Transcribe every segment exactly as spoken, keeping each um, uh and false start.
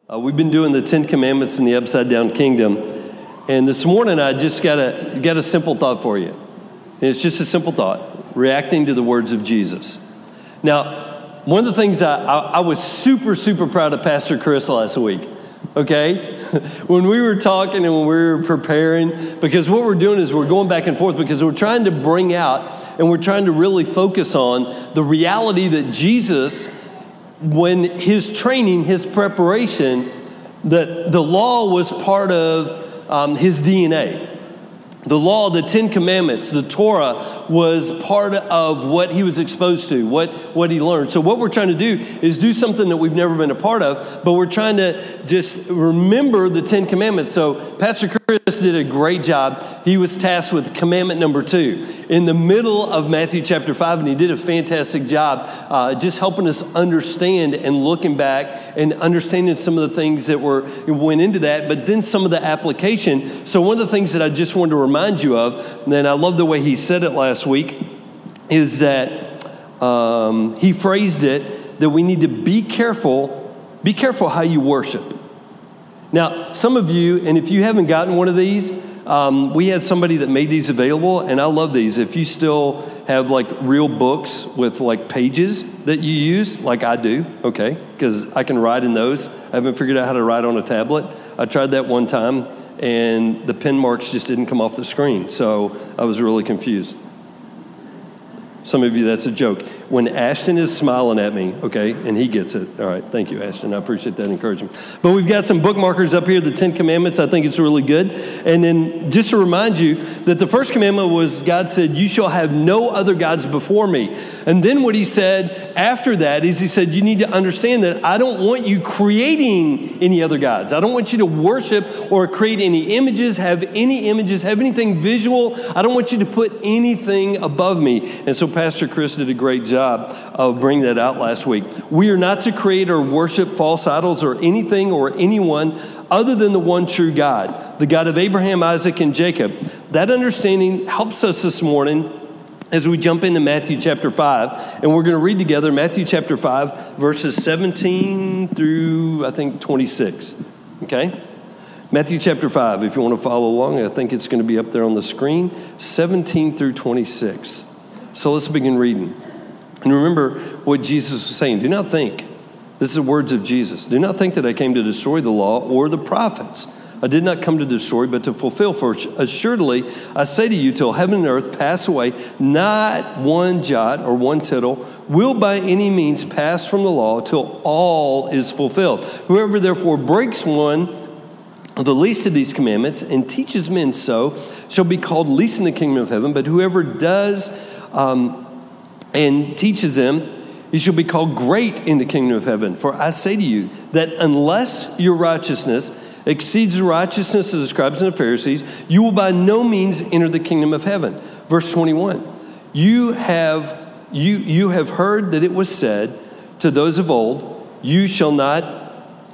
Uh, we've been doing the Ten Commandments in the Upside Down Kingdom, and this morning I just got a got a simple thought for you. And it's just a simple thought, reacting to the words of Jesus. Now, one of the things I, I, I was super, super proud of Pastor Chris last week, okay? When we were talking and when we were preparing, because what we're doing is we're going back and forth because we're trying to bring out and we're trying to really focus on the reality that Jesus, when his training, his preparation, that the law was part of um, his D N A. The law, the Ten Commandments, the Torah was part of what he was exposed to, what, what he learned. So what we're trying to do is do something that we've never been a part of, but we're trying to just remember the Ten Commandments. So Pastor Chris did a great job. He was tasked with commandment number two in the middle of Matthew chapter five, and he did a fantastic job uh, just helping us understand and looking back and understanding some of the things that were went into that, but then some of the application. So one of the things that I just wanted to remind you of, and I love the way he said it last week, is that um, he phrased it that we need to be careful, be careful how you worship. Now, some of you, and if you haven't gotten one of these, um, we had somebody that made these available, and I love these. If you still have like real books with like pages that you use, like I do, okay, because I can write in those. I haven't figured out how to write on a tablet. I tried that one time, and the pen marks just didn't come off the screen, so I was really confused. Some of you, that's a joke. When Ashton is smiling at me, okay, and he gets it. All right, thank you, Ashton. I appreciate that encouragement. But we've got some bookmarkers up here, the Ten Commandments. I think it's really good. And then just to remind you that the first commandment was God said, you shall have no other gods before me. And then what he said after that is he said, you need to understand that I don't want you creating any other gods. I don't want you to worship or create any images, have any images, have anything visual. I don't want you to put anything above me. And so Pastor Chris did a great job of bringing that out last week. We are not to create or worship false idols or anything or anyone other than the one true God, the God of Abraham, Isaac, and Jacob. That understanding helps us this morning as we jump into Matthew chapter five, and we're going to read together Matthew chapter five, verses seventeen through, I think, twenty-six, okay? Matthew chapter five, if you want to follow along, I think it's going to be up there on the screen, seventeen through twenty-six. So let's begin reading. And remember what Jesus was saying. Do not think, this is the words of Jesus, do not think that I came to destroy the law or the prophets. I did not come to destroy, but to fulfill. For assuredly, I say to you, till heaven and earth pass away, not one jot or one tittle will by any means pass from the law till all is fulfilled. Whoever therefore breaks one of the least of these commandments and teaches men so shall be called least in the kingdom of heaven. But whoever does um, and teaches them, he shall be called great in the kingdom of heaven. For I say to you that unless your righteousness exceeds the righteousness of the scribes and the Pharisees, you will by no means enter the kingdom of heaven. Verse twenty-one, you have you you have heard that it was said to those of old, you shall not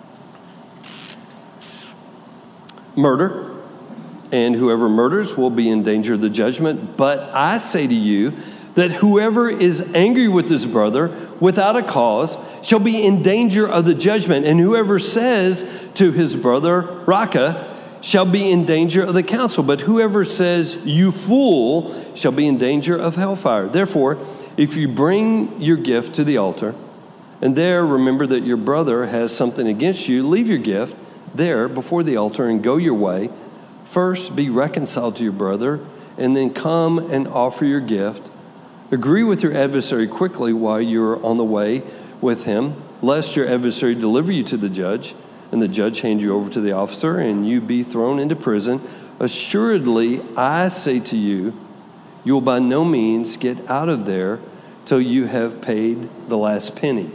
murder, and whoever murders will be in danger of the judgment. But I say to you that whoever is angry with his brother without a cause shall be in danger of the judgment. And whoever says to his brother, Raka, shall be in danger of the council. But whoever says, you fool, shall be in danger of hellfire. Therefore, if you bring your gift to the altar, and there remember that your brother has something against you, leave your gift there before the altar and go your way. First, be reconciled to your brother, and then come and offer your gift. Agree with your adversary quickly while you're on the way with him, lest your adversary deliver you to the judge, and the judge hand you over to the officer, and you be thrown into prison. Assuredly, I say to you, you will by no means get out of there till you have paid the last penny.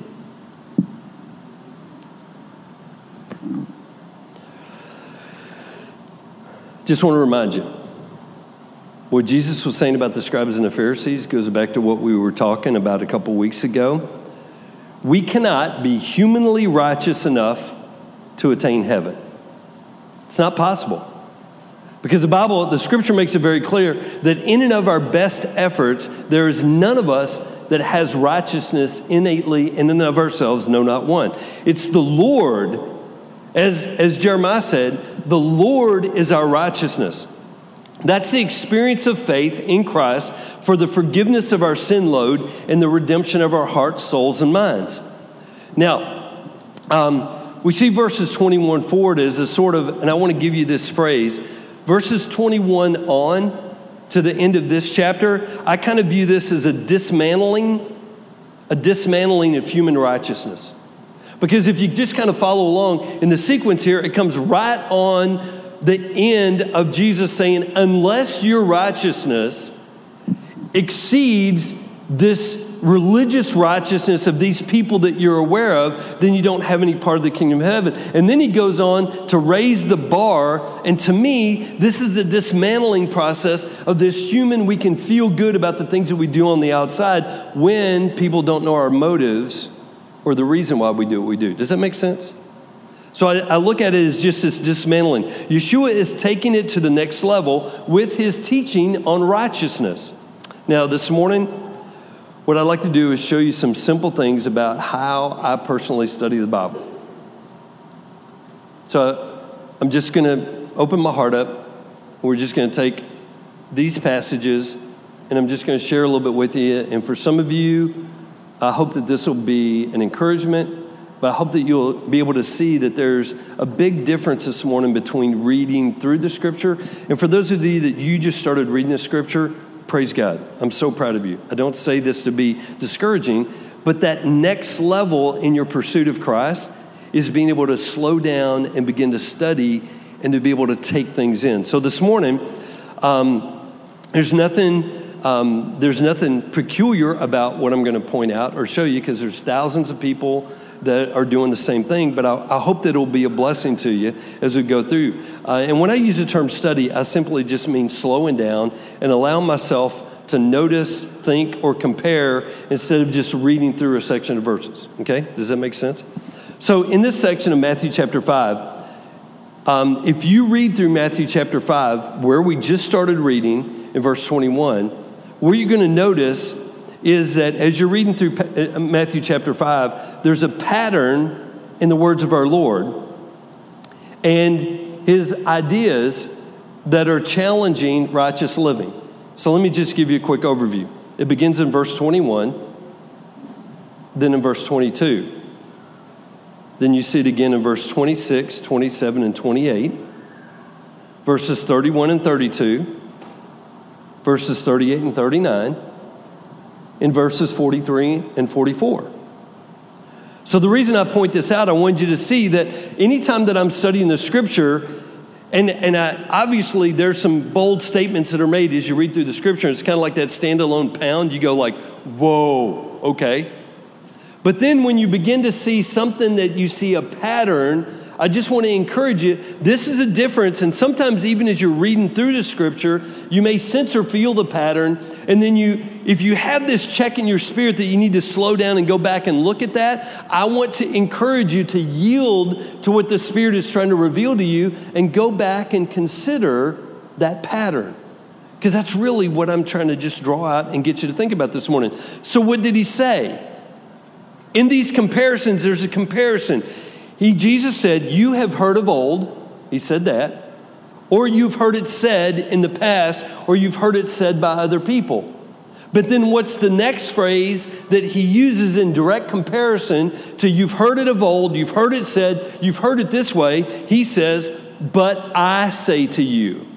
Just want to remind you, what Jesus was saying about the scribes and the Pharisees goes back to what we were talking about a couple weeks ago. We cannot be humanly righteous enough to attain heaven. It's not possible. Because the Bible, the scripture makes it very clear that in and of our best efforts, there is none of us that has righteousness innately in and of ourselves, no, not one. It's the Lord As, as Jeremiah said, the Lord is our righteousness. That's the experience of faith in Christ for the forgiveness of our sin load and the redemption of our hearts, souls, and minds. Now, um, we see verses twenty-one forward as a sort of, and I want to give you this phrase, verses twenty-one on to the end of this chapter, I kind of view this as a dismantling, a dismantling of human righteousness. Because if you just kind of follow along in the sequence here, it comes right on the end of Jesus saying, unless your righteousness exceeds this religious righteousness of these people that you're aware of, then you don't have any part of the kingdom of heaven. And then he goes on to raise the bar. And to me, this is the dismantling process of this human, we can feel good about the things that we do on the outside when people don't know our motives or the reason why we do what we do. Does that make sense? So I, I look at it as just this dismantling. Yeshua is taking it to the next level with his teaching on righteousness. Now, this morning, what I'd like to do is show you some simple things about how I personally study the Bible. So I'm just going to open my heart up. We're just going to take these passages, and I'm just going to share a little bit with you. And for some of you, I hope that this will be an encouragement. But I hope that you'll be able to see that there's a big difference this morning between reading through the Scripture. And for those of you that you just started reading the Scripture, praise God. I'm so proud of you. I don't say this to be discouraging, but that next level in your pursuit of Christ is being able to slow down and begin to study and to be able to take things in. So this morning, um, there's nothing... Um, there's nothing peculiar about what I'm going to point out or show you because there's thousands of people that are doing the same thing, but I, I hope that it will be a blessing to you as we go through. Uh, and when I use the term study, I simply just mean slowing down and allow myself to notice, think, or compare instead of just reading through a section of verses. Okay? Does that make sense? So in this section of Matthew chapter five, um, if you read through Matthew chapter five, where we just started reading in verse twenty-one, what you're going to notice is that as you're reading through Matthew chapter five, there's a pattern in the words of our Lord and his ideas that are challenging righteous living. So let me just give you a quick overview. It begins in verse twenty-one, then in verse twenty-two. Then you see it again in verse twenty-six, twenty-seven, and twenty-eight. Verses thirty-one and thirty-two. Verses thirty-eight and thirty-nine, in verses forty-three and forty-four. So the reason I point this out, I want you to see that anytime that I'm studying the Scripture, and, and I, obviously there's some bold statements that are made as you read through the Scripture. It's kind of like that standalone pound. You go like, whoa, okay. But then when you begin to see something that you see a pattern, I just want to encourage you, this is a difference, and sometimes even as you're reading through the Scripture, you may sense or feel the pattern, and then you, if you have this check in your spirit that you need to slow down and go back and look at that, I want to encourage you to yield to what the Spirit is trying to reveal to you and go back and consider that pattern. Because that's really what I'm trying to just draw out and get you to think about this morning. So what did he say? In these comparisons, there's a comparison. He, Jesus said, you have heard of old, he said that, or you've heard it said in the past, or you've heard it said by other people. But then what's the next phrase that he uses in direct comparison to you've heard it of old, you've heard it said, you've heard it this way? He says, but I say to you.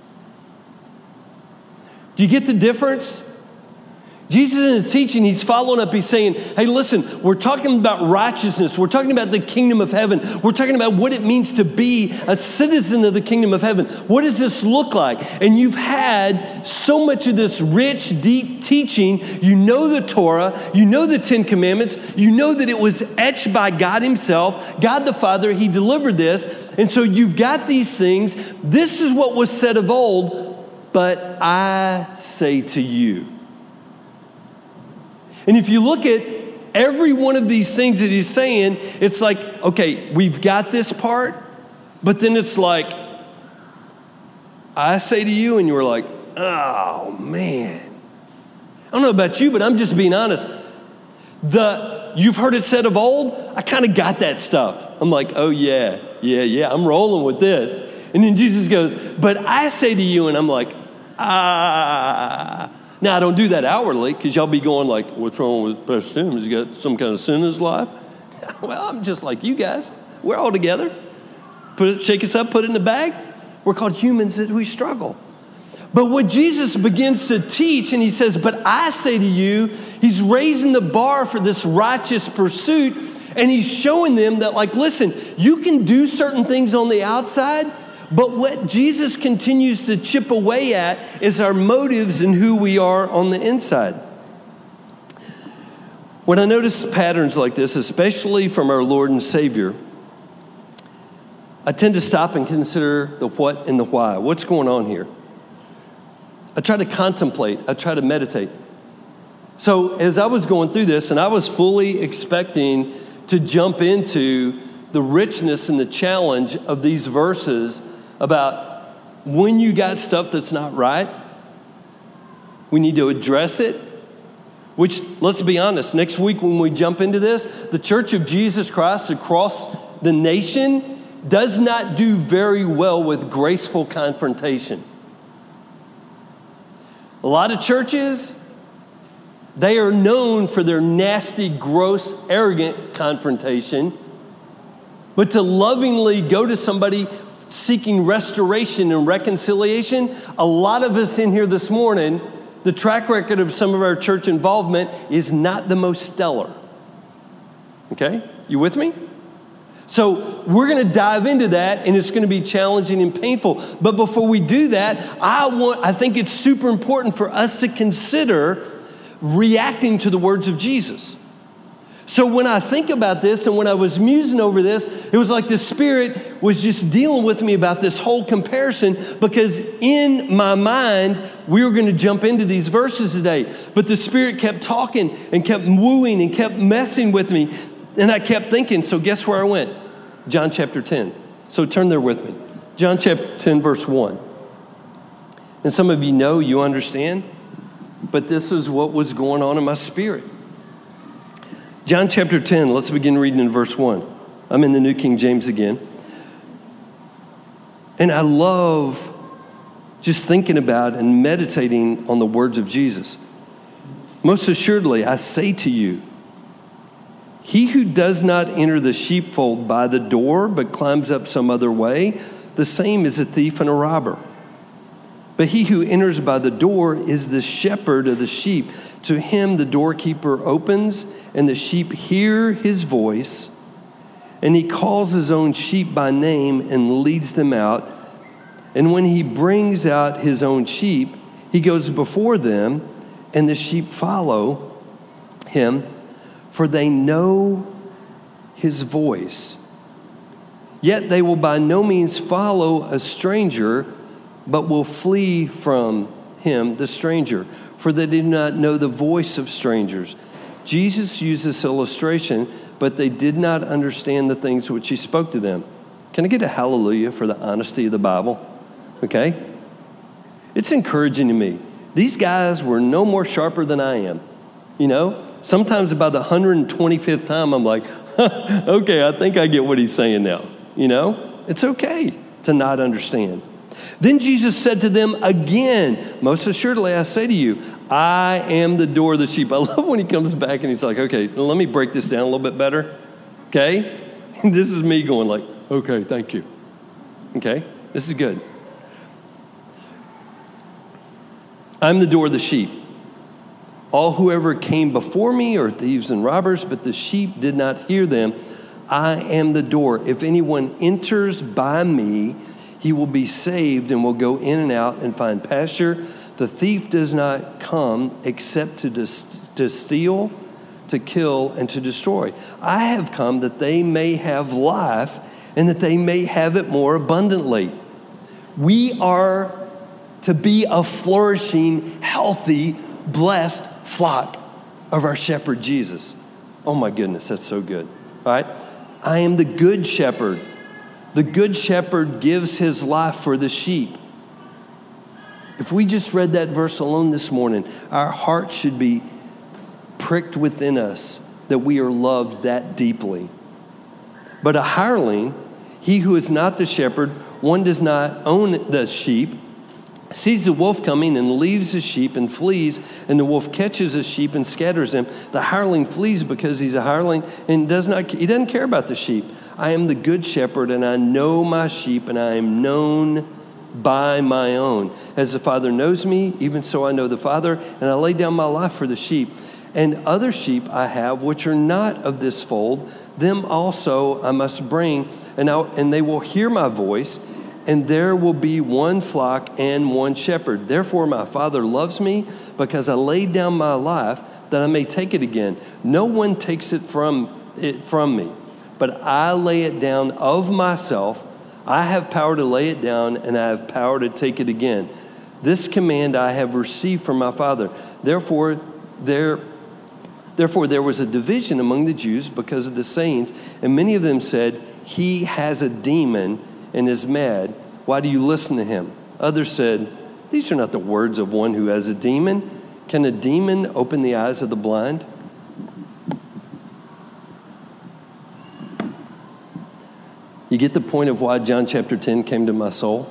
Do you get the difference? Jesus in his teaching, he's following up, he's saying, hey, listen, we're talking about righteousness. We're talking about the kingdom of heaven. We're talking about what it means to be a citizen of the kingdom of heaven. What does this look like? And you've had so much of this rich, deep teaching. You know the Torah. You know the Ten Commandments. You know that it was etched by God himself. God the Father, he delivered this. And so you've got these things. This is what was said of old, but I say to you. And if you look at every one of these things that he's saying, it's like, okay, we've got this part, but then it's like, I say to you, and you're like, oh, man. I don't know about you, but I'm just being honest. The, you've heard it said of old, I kind of got that stuff. I'm like, oh yeah, yeah, yeah, I'm rolling with this. And then Jesus goes, but I say to you, and I'm like, ah. Now, I don't do that outwardly, because y'all be going like, what's wrong with Pastor Tim? Has he got some kind of sin in his life? Well, I'm just like you guys. We're all together. Put it, shake us up, put it in the bag. We're called humans that we struggle. But what Jesus begins to teach, and he says, but I say to you, he's raising the bar for this righteous pursuit, and he's showing them that, like, listen, you can do certain things on the outside, but what Jesus continues to chip away at is our motives and who we are on the inside. When I notice patterns like this, especially from our Lord and Savior, I tend to stop and consider the what and the why. What's going on here? I try to contemplate. I try to meditate. So as I was going through this, and I was fully expecting to jump into the richness and the challenge of these verses about when you got stuff that's not right, we need to address it. Which, let's be honest, next week when we jump into this, the Church of Jesus Christ across the nation does not do very well with graceful confrontation. A lot of churches, they are known for their nasty, gross, arrogant confrontation. But to lovingly go to somebody seeking restoration and reconciliation, a lot of us in here this morning, the track record of some of our church involvement is not the most stellar. Okay? You with me? So we're going to dive into that, and it's going to be challenging and painful. But before we do that, I want I think it's super important for us to consider reacting to the words of Jesus. So when I think about this and when I was musing over this, it was like the Spirit was just dealing with me about this whole comparison, because in my mind, we were going to jump into these verses today. But the Spirit kept talking and kept wooing and kept messing with me. And I kept thinking, so guess where I went? John chapter ten. So turn there with me. John chapter ten, verse one. And some of you know, you understand, but this is what was going on in my spirit. John chapter ten, let's begin reading in verse one. I'm in the New King James again. And I love just thinking about and meditating on the words of Jesus. Most assuredly, I say to you, he who does not enter the sheepfold by the door, but climbs up some other way, the same is a thief and a robber. But he who enters by the door is the shepherd of the sheep. To him the doorkeeper opens, and the sheep hear his voice, and he calls his own sheep by name and leads them out. And when he brings out his own sheep, he goes before them, and the sheep follow him, for they know his voice. Yet they will by no means follow a stranger, but will flee from him, the stranger, for they do not know the voice of strangers. Jesus used this illustration, but they did not understand the things which he spoke to them. Can I get a hallelujah for the honesty of the Bible? Okay? It's encouraging to me. These guys were no more sharper than I am. You know? Sometimes about the one hundred twenty-fifth time, I'm like, okay, I think I get what he's saying now. You know? It's okay to not understand. Then Jesus said to them again, most assuredly I say to you, I am the door of the sheep. I love when he comes back and he's like, okay, let me break this down a little bit better. Okay? This is me going like, okay, thank you. Okay? This is good. I'm the door of the sheep. All whoever came before me are thieves and robbers, but the sheep did not hear them. I am the door. If anyone enters by me, he will be saved and will go in and out and find pasture. The thief does not come except to, dis- to steal, to kill, and to destroy. I have come that they may have life and that they may have it more abundantly. We are to be a flourishing, healthy, blessed flock of our shepherd Jesus. Oh my goodness, that's so good. All right? I am the good shepherd. The good shepherd gives his life for the sheep. If we just read that verse alone this morning, our heart should be pricked within us that we are loved that deeply. But a hireling, he who is not the shepherd, one does not own the sheep, sees the wolf coming and leaves the sheep and flees, and the wolf catches the sheep and scatters them. The hireling flees because he's a hireling and does not, he doesn't care about the sheep. I am the good shepherd, and I know my sheep, and I am known by my own. As the Father knows me, even so I know the Father, and I lay down my life for the sheep. And other sheep I have, which are not of this fold, them also I must bring, and, I, and they will hear my voice, and there will be one flock and one shepherd. Therefore my Father loves me, because I laid down my life that I may take it again. No one takes it from it from me, but I lay it down of myself. I have power to lay it down, and I have power to take it again. This command I have received from my Father. Therefore there Therefore there was a division among the Jews because of the sayings, and many of them said, he has a demon and is mad. Why do you listen to him? Others said, these are not the words of one who has a demon. Can a demon open the eyes of the blind? You get the point of why John chapter ten came to my soul?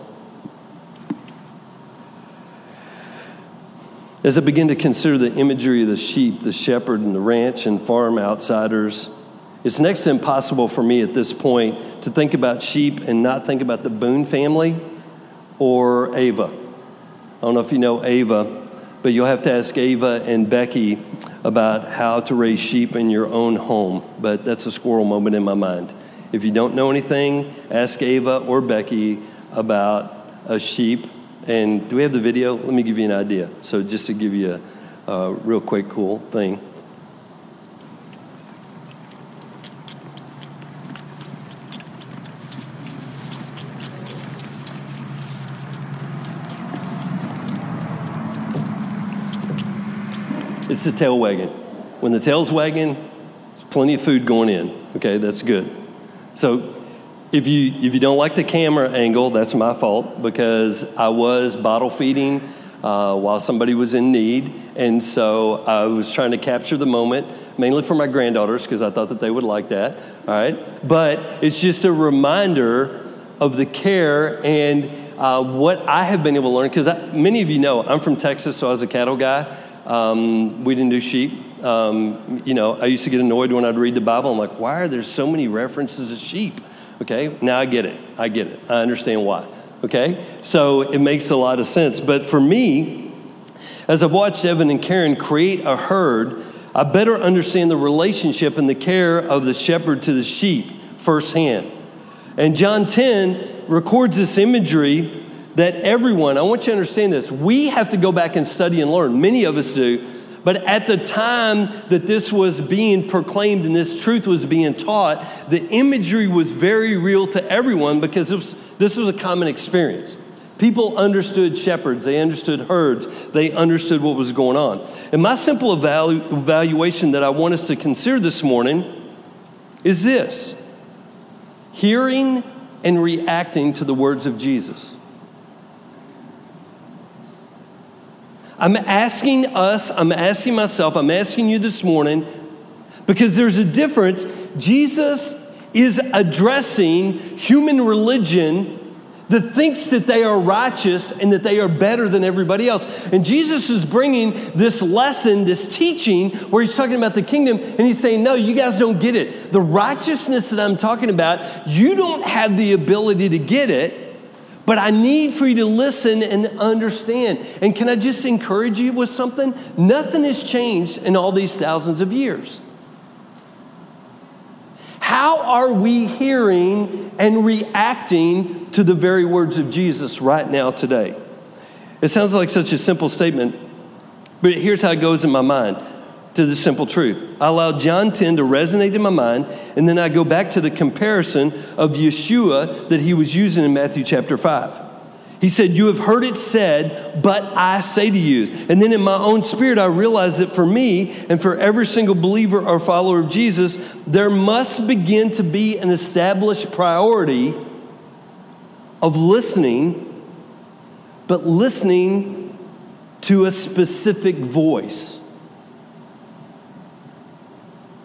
As I begin to consider the imagery of the sheep, the shepherd, and the ranch and farm outsiders, it's next to impossible for me at this point to think about sheep and not think about the Boone family or Ava. I don't know if you know Ava, but you'll have to ask Ava and Becky about how to raise sheep in your own home. But that's a squirrel moment in my mind. If you don't know anything, ask Ava or Becky about a sheep. And do we have the video? Let me give you an idea. So just to give you a, a real quick cool thing. It's the tail wagging. When the tail's wagging, there's plenty of food going in. Okay, that's good. So If you if you don't like the camera angle, that's my fault, because I was bottle feeding uh, while somebody was in need. And so I was trying to capture the moment, mainly for my granddaughters, because I thought that they would like that. All right. But it's just a reminder of the care and uh, what I have been able to learn, because many of you know I'm from Texas, so I was a cattle guy. Um, we didn't do sheep. Um, you know, I used to get annoyed when I'd read the Bible. I'm like, why are there so many references to sheep? Okay, now I get it. I get it. I understand why. Okay, so it makes a lot of sense. But for me, as I've watched Evan and Karen create a herd, I better understand the relationship and the care of the shepherd to the sheep firsthand. And John ten records this imagery that everyone, I want you to understand this, we have to go back and study and learn. Many of us do. But at the time that this was being proclaimed and this truth was being taught, the imagery was very real to everyone, because it was, this was a common experience. People understood shepherds. They understood herds. They understood what was going on. And my simple evalu- evaluation that I want us to consider this morning is this: hearing and reacting to the words of Jesus. I'm asking us, I'm asking myself, I'm asking you this morning, because there's a difference. Jesus is addressing human religion that thinks that they are righteous and that they are better than everybody else. And Jesus is bringing this lesson, this teaching, where he's talking about the kingdom, and he's saying, no, you guys don't get it. The righteousness that I'm talking about, you don't have the ability to get it. But I need for you to listen and understand. And can I just encourage you with something? Nothing has changed in all these thousands of years. How are we hearing and reacting to the very words of Jesus right now today? It sounds like such a simple statement, but here's how it goes in my mind to the simple truth. I allow John ten to resonate in my mind, and then I go back to the comparison of Yeshua that he was using in Matthew chapter five. He said, you have heard it said, but I say to you. And then in my own spirit, I realize that for me and for every single believer or follower of Jesus, there must begin to be an established priority of listening, but listening to a specific voice.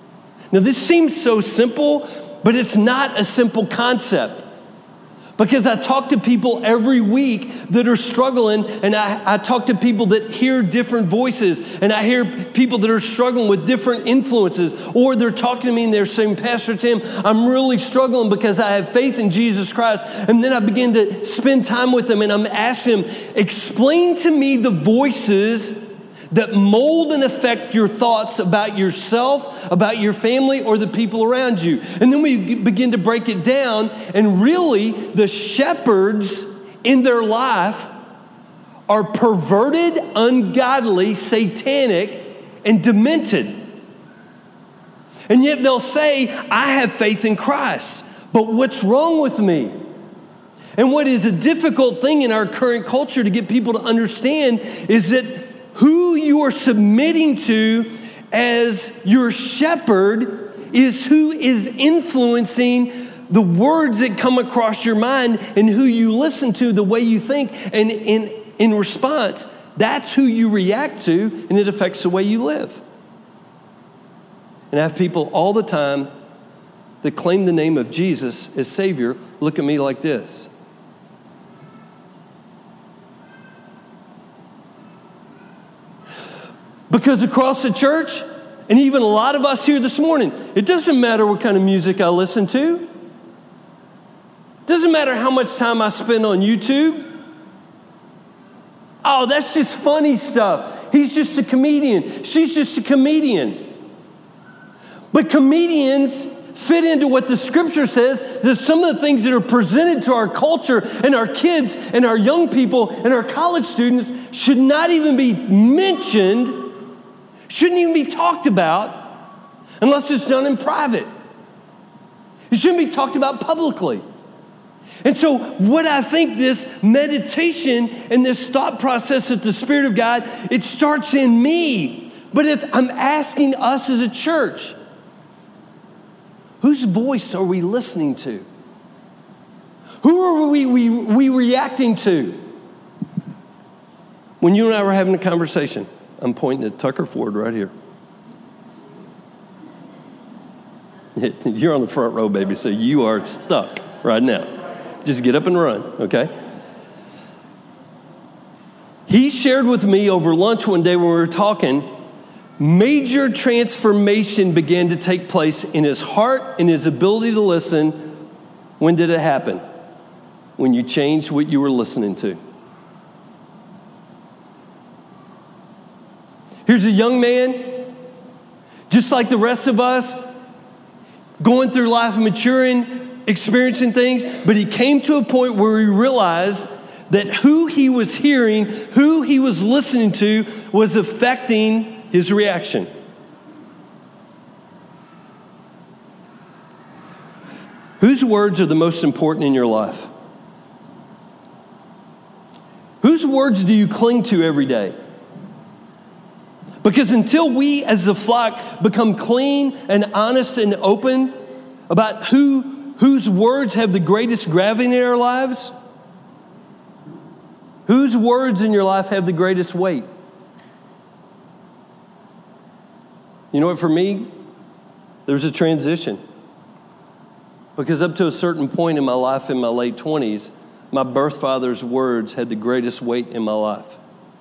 Now, this seems so simple, but it's not a simple concept. Because I talk to people every week that are struggling, and I, I talk to people that hear different voices, and I hear people that are struggling with different influences, or they're talking to me and they're saying, Pastor Tim, I'm really struggling because I have faith in Jesus Christ. And then I begin to spend time with them, and I'm asking them, explain to me the voices that mold and affect your thoughts about yourself, about your family, or the people around you. And then we begin to break it down, and really the shepherds in their life are perverted, ungodly, satanic, and demented. And yet they'll say, I have faith in Christ, but what's wrong with me? And what is a difficult thing in our current culture to get people to understand is that who you are submitting to as your shepherd is who is influencing the words that come across your mind and who you listen to, the way you think. And in, in response, that's who you react to, and it affects the way you live. And I have people all the time that claim the name of Jesus as Savior look at me like this. Because across the church, and even a lot of us here this morning, it doesn't matter what kind of music I listen to. It doesn't matter how much time I spend on YouTube. Oh, that's just funny stuff. He's just a comedian. She's just a comedian. But comedians fit into what the scripture says, that some of the things that are presented to our culture and our kids and our young people and our college students should not even be mentioned, shouldn't even be talked about unless it's done in private. It shouldn't be talked about publicly. And so what I think this meditation and this thought process of the Spirit of God, it starts in me. But it's, I'm asking us as a church, whose voice are we listening to? Who are we, we, we reacting to? When you and I were having a conversation, I'm pointing at Tucker Ford right here. You're on the front row, baby, so you are stuck right now. Just get up and run, okay? He shared with me over lunch one day when we were talking, major transformation began to take place in his heart and his ability to listen. When did it happen? When you changed what you were listening to. Here's a young man, just like the rest of us, going through life, maturing, experiencing things, but he came to a point where he realized that who he was hearing, who he was listening to, was affecting his reaction. Whose words are the most important in your life? Whose words do you cling to every day? Because until we as a flock become clean and honest and open about who whose words have the greatest gravity in our lives, whose words in your life have the greatest weight? You know what, for me, there's a transition. Because up to a certain point in my life, in my late twenties, my birth father's words had the greatest weight in my life.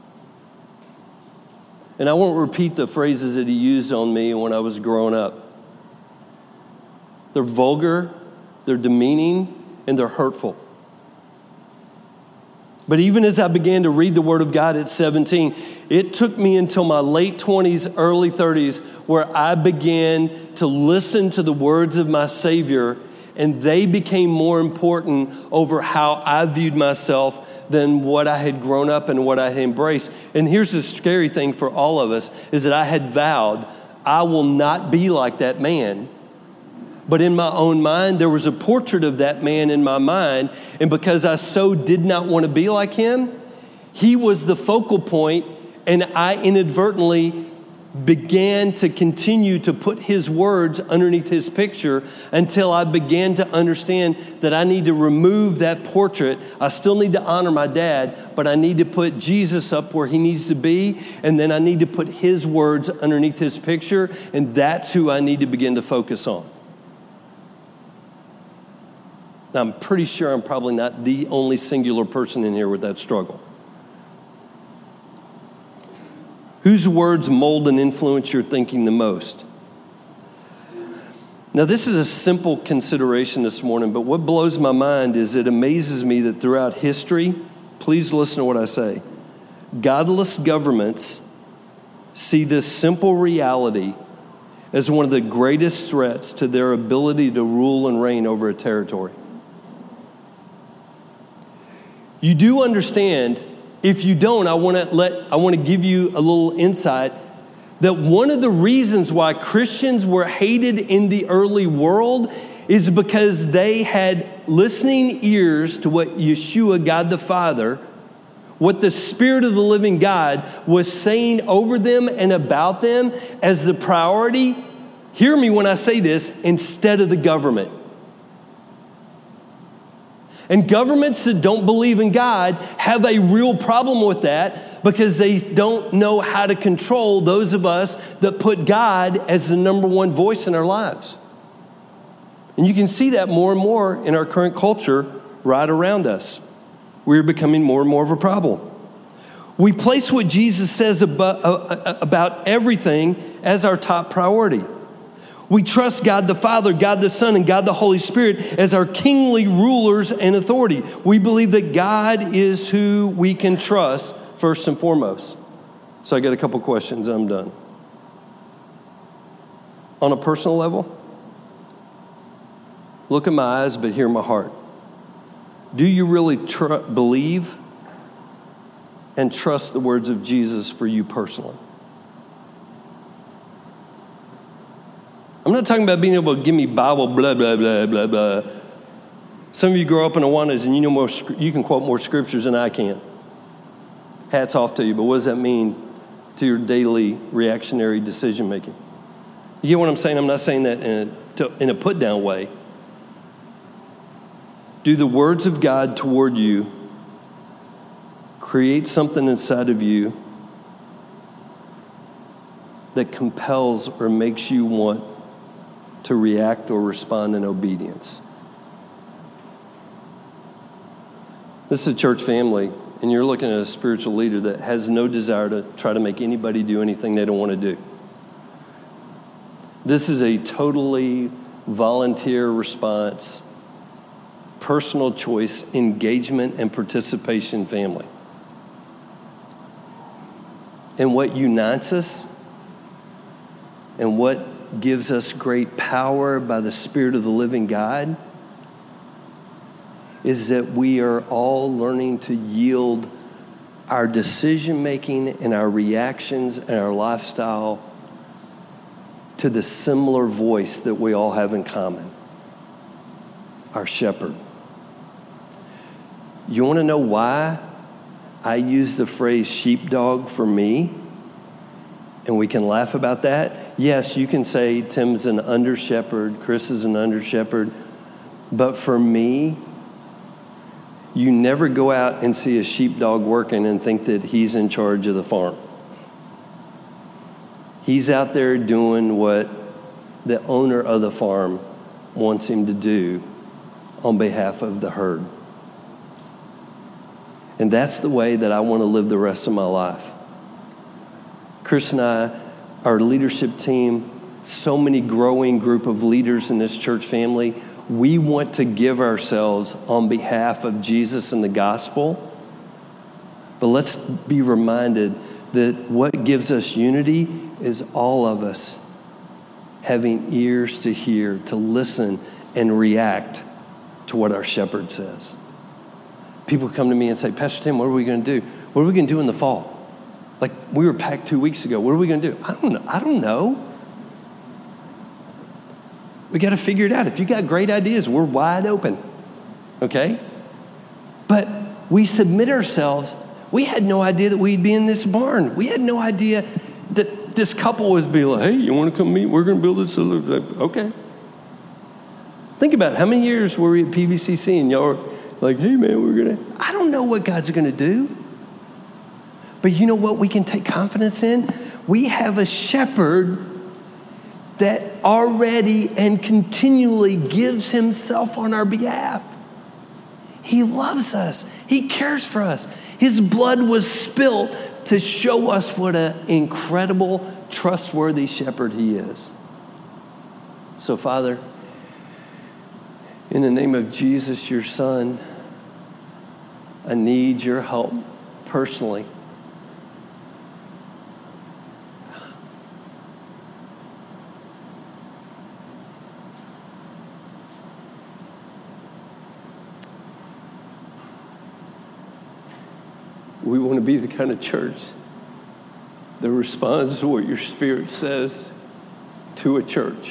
And I won't repeat the phrases that he used on me when I was growing up. They're vulgar, they're demeaning, and they're hurtful. But even as I began to read the Word of God at seventeen, it took me until my late twenties, early thirties, where I began to listen to the words of my Savior, and they became more important over how I viewed myself than what I had grown up and what I had embraced. And here's the scary thing for all of us, is that I had vowed, I will not be like that man. But in my own mind, there was a portrait of that man in my mind. And because I so did not want to be like him, he was the focal point, and I inadvertently began to continue to put his words underneath his picture until I began to understand that I need to remove that portrait. I still need to honor my dad, but I need to put Jesus up where he needs to be, and then I need to put his words underneath his picture, and that's who I need to begin to focus on. Now, I'm pretty sure I'm probably not the only singular person in here with that struggle. Whose words mold and influence your thinking the most? Now, this is a simple consideration this morning, but what blows my mind is it amazes me that throughout history, please listen to what I say, godless governments see this simple reality as one of the greatest threats to their ability to rule and reign over a territory. You do understand. If you don't, I want to let I want to give you a little insight that one of the reasons why Christians were hated in the early world is because they had listening ears to what Yeshua, God the Father, what the Spirit of the living God was saying over them and about them as the priority. Hear me when I say this, instead of the government. And governments that don't believe in God have a real problem with that because they don't know how to control those of us that put God as the number one voice in our lives. And you can see that more and more in our current culture right around us. We're becoming more and more of a problem. We place what Jesus says about, about everything as our top priority. We trust God the Father, God the Son, and God the Holy Spirit as our kingly rulers and authority. We believe that God is who we can trust first and foremost. So I got a couple questions. I'm done. On a personal level, look at my eyes, but hear my heart. Do you really tr- believe and trust the words of Jesus for you personally? I'm not talking about being able to give me Bible, blah, blah, blah, blah, blah. Some of you grow up in Awanas and you know more, you can quote more scriptures than I can. Hats off to you, but what does that mean to your daily reactionary decision making? You get what I'm saying? I'm not saying that in a, in a put down way. Do the words of God toward you create something inside of you that compels or makes you want to react or respond in obedience? This is a church family, and you're looking at a spiritual leader that has no desire to try to make anybody do anything they don't want to do. This is a totally volunteer response, personal choice, engagement, and participation family. And what unites us and what gives us great power by the Spirit of the living God is that we are all learning to yield our decision making and our reactions and our lifestyle to the similar voice that we all have in common, our shepherd. You want to know why I use the phrase sheepdog for me? And we can laugh about that. Yes, you can say Tim's an under shepherd, Chris is an under shepherd. But for me, you never go out and see a sheepdog working and think that he's in charge of the farm. He's out there doing what the owner of the farm wants him to do on behalf of the herd. And that's the way that I want to live the rest of my life. Chris and I, our leadership team, so many growing group of leaders in this church family, we want to give ourselves on behalf of Jesus and the gospel. But let's be reminded that what gives us unity is all of us having ears to hear, to listen and react to what our shepherd says. People come to me and say, Pastor Tim, what are we going to do? What are we going to do in the fall? Like, we were packed two weeks ago. What are we going to do? I don't know. I don't know. We got to figure it out. If you got great ideas, we're wide open. Okay? But we submit ourselves. We had no idea that we'd be in this barn. We had no idea that this couple would be like, hey, you want to come meet? We're going to build this. Okay. Think about it. How many years were we at P B C C and y'all were like, hey, man, we're going to. I don't know what God's going to do. But you know what we can take confidence in? We have a shepherd that already and continually gives himself on our behalf. He loves us. He cares for us. His blood was spilt to show us what an incredible, trustworthy shepherd he is. So, Father, in the name of Jesus, your Son, I need your help personally. We want to be the kind of church that responds to what your Spirit says to a church.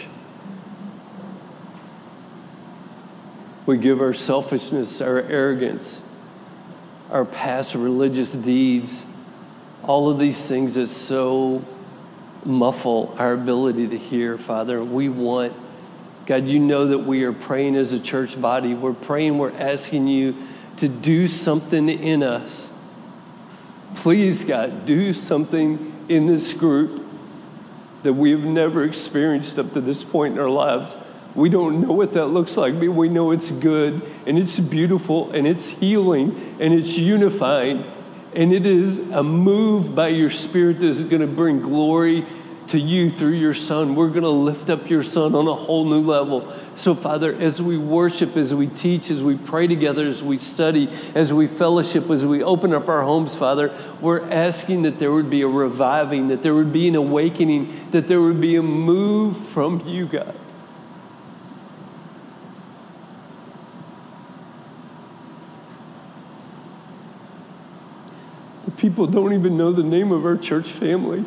We give our selfishness, our arrogance, our past religious deeds, all of these things that so muffle our ability to hear, Father. We want, God, you know that we are praying as a church body. We're praying, we're asking you to do something in us. Please, God, do something in this group that we have never experienced up to this point in our lives. We don't know what that looks like, but we know it's good, and it's beautiful, and it's healing, and it's unifying, and it is a move by your Spirit that is going to bring glory to you through your Son. We're going to lift up your Son on a whole new level. So, Father, as we worship, as we teach, as we pray together, as we study, as we fellowship, as we open up our homes, Father, we're asking that there would be a reviving, that there would be an awakening, that there would be a move from you, God. The people don't even know the name of our church family.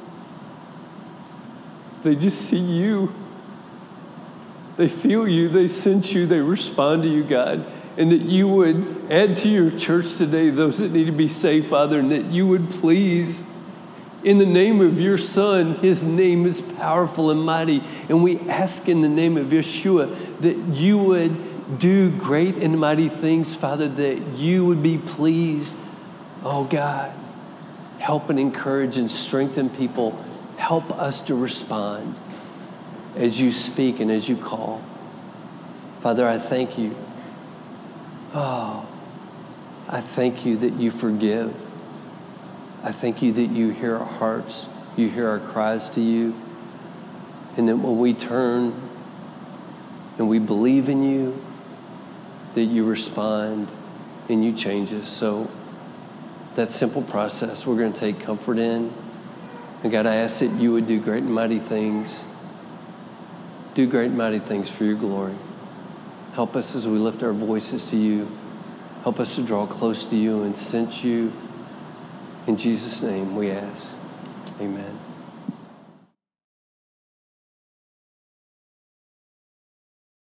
They just see you. They feel you. They sense you. They respond to you, God. And that you would add to your church today those that need to be saved, Father, and that you would please, in the name of your Son, his name is powerful and mighty, and we ask in the name of Yeshua that you would do great and mighty things, Father, that you would be pleased. Oh, God, help and encourage and strengthen people. Help us to respond as you speak and as you call. Father, I thank you. Oh, I thank you that you forgive. I thank you that you hear our hearts, you hear our cries to you, and that when we turn and we believe in you, that you respond and you change us. So that simple process we're going to take comfort in. And God, I ask that you would do great and mighty things. Do great and mighty things for your glory. Help us as we lift our voices to you. Help us to draw close to you and sense you. In Jesus' name we ask. Amen.